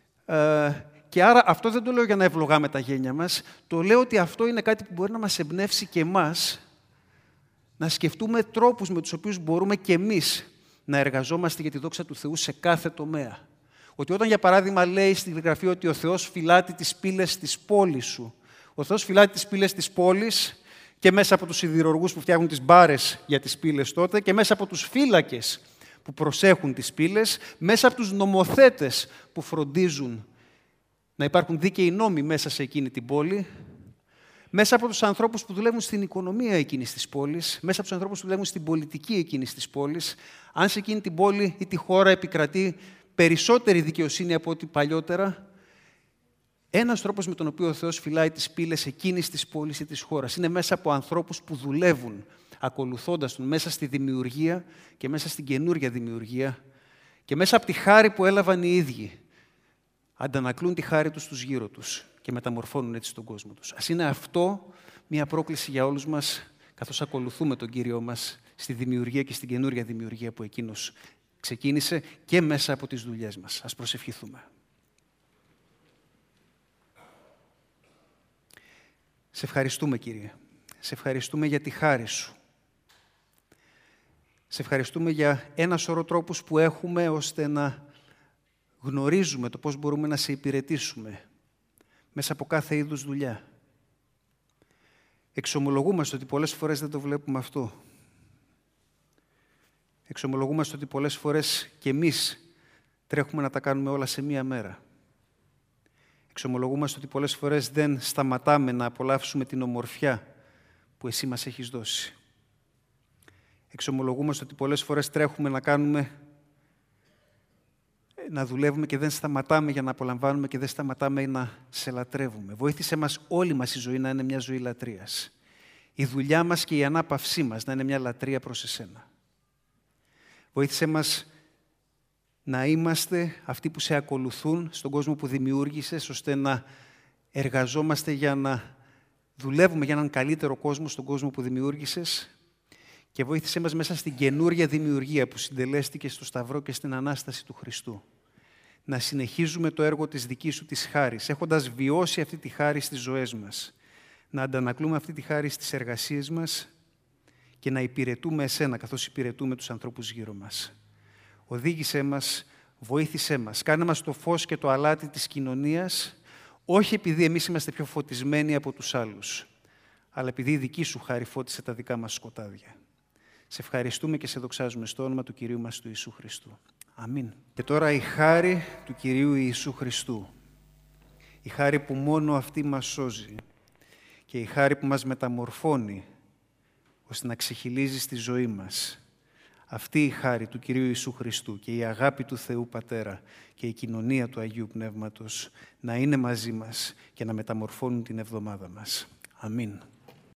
και άρα αυτό δεν το λέω για να ευλογάμε τα γένια μας, το λέω ότι αυτό είναι κάτι που μπορεί να μας εμπνεύσει και εμάς να σκεφτούμε τρόπους με τους οποίους μπορούμε και εμείς να εργαζόμαστε για τη δόξα του Θεού σε κάθε τομέα. Ότι όταν, για παράδειγμα, λέει στη Γραφή ότι ο Θεός φυλάτει τις πύλες της πόλης σου, ο Θεός φυλάτει τις πύλες της πόλης και μέσα από τους σιδηρουργούς που φτιάχνουν τις μπάρες για τις πύλες τότε και μέσα από τους φύλακες που προσέχουν τις πύλες, μέσα από τους νομοθέτες που φροντίζουν να υπάρχουν δίκαιοι νόμοι μέσα σε εκείνη την πόλη, μέσα από τους ανθρώπους που δουλεύουν στην οικονομία εκείνης της πόλης, μέσα από τους ανθρώπους που δουλεύουν στην πολιτική εκείνης της πόλης, αν σε εκείνη την πόλη ή τη χώρα επικρατεί περισσότερη δικαιοσύνη από ό,τι παλιότερα, ένας τρόπος με τον οποίο ο Θεός φυλάει τις πύλες εκείνης της πόλης ή της χώρας είναι μέσα από ανθρώπους που δουλεύουν, ακολουθώντας τον μέσα στη δημιουργία και μέσα στην καινούργια δημιουργία και μέσα από τη χάρη που έλαβαν οι ίδιοι. Αντανακλούν τη χάρη τους στους γύρω τους και μεταμορφώνουν έτσι τον κόσμο τους. Ας είναι αυτό μια πρόκληση για όλους μας, καθώς ακολουθούμε τον Κύριό μας στη δημιουργία και στην καινούργια δημιουργία που εκείνος ξεκίνησε και μέσα από τις δουλειές μας. Ας προσευχηθούμε. Σε ευχαριστούμε, Κύριε. σε ευχαριστούμε για τη χάρη σου. Σε ευχαριστούμε για ένα σωρό τρόπους που έχουμε ώστε να γνωρίζουμε το πώς μπορούμε να σε υπηρετήσουμε μέσα από κάθε είδους δουλειά. Εξομολογούμαστε ότι πολλές φορές δεν το βλέπουμε αυτό. Εξομολογούμαστε ότι πολλές φορές και εμείς τρέχουμε να τα κάνουμε όλα σε μία μέρα. Εξομολογούμαστε ότι πολλές φορές δεν σταματάμε να απολαύσουμε την ομορφιά που εσύ μας έχεις δώσει. Εξομολογούμαστε ότι πολλές φορές τρέχουμε να δουλεύουμε και δεν σταματάμε για να απολαμβάνουμε και δεν σταματάμε να σε λατρεύουμε. Βοήθησε μας όλη μας η ζωή να είναι μια ζωή λατρείας. Η δουλειά μας και η ανάπαυσή μας να είναι μια λατρεία προς εσένα. Βοήθησε μας να είμαστε αυτοί που σε ακολουθούν στον κόσμο που δημιούργησες, ώστε να εργαζόμαστε για να δουλεύουμε για έναν καλύτερο κόσμο στον κόσμο που δημιούργησες, και βοήθησέ μας μέσα στην καινούρια δημιουργία που συντελέστηκε στο Σταυρό και στην Ανάσταση του Χριστού. Να συνεχίζουμε το έργο της δικής σου της χάρης, έχοντας βιώσει αυτή τη χάρη στις ζωές μας. Να αντανακλούμε αυτή τη χάρη στις εργασίες μας και να υπηρετούμε εσένα καθώς υπηρετούμε τους ανθρώπους γύρω μας. Οδήγησέ μας, βοήθησέ μας, κάνε μας το φως και το αλάτι της κοινωνίας, όχι επειδή εμείς είμαστε πιο φωτισμένοι από τους άλλους, αλλά επειδή η δική σου χάρη φώτισε τα δικά μας σκοτάδια. Σε ευχαριστούμε και σε δοξάζουμε στο όνομα του Κυρίου μας του Ιησού Χριστού. Αμήν. Και τώρα η χάρη του Κυρίου Ιησού Χριστού, η χάρη που μόνο αυτή μας σώζει και η χάρη που μας μεταμορφώνει ώστε να ξεχυλίζει στη ζωή μας. Αυτή η χάρη του Κυρίου Ιησού Χριστού και η αγάπη του Θεού Πατέρα και η κοινωνία του Αγίου Πνεύματος να είναι μαζί μας και να μεταμορφώνουν την εβδομάδα μας. Αμήν.